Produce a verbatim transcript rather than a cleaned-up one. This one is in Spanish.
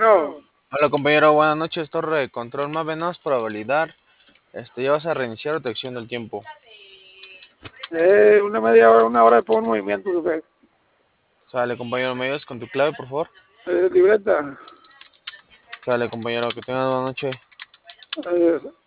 Bueno, Hola compañero, buenas noches, torre de control, más venos para validar. Este, ya vas a reiniciar o te extiendo el tiempo. eh, una media hora, una hora después un movimiento, usted. Sale compañero, ¿me ayudas con tu clave, por favor? Eh, libreta, Sale compañero, que tengas buena noche. eh,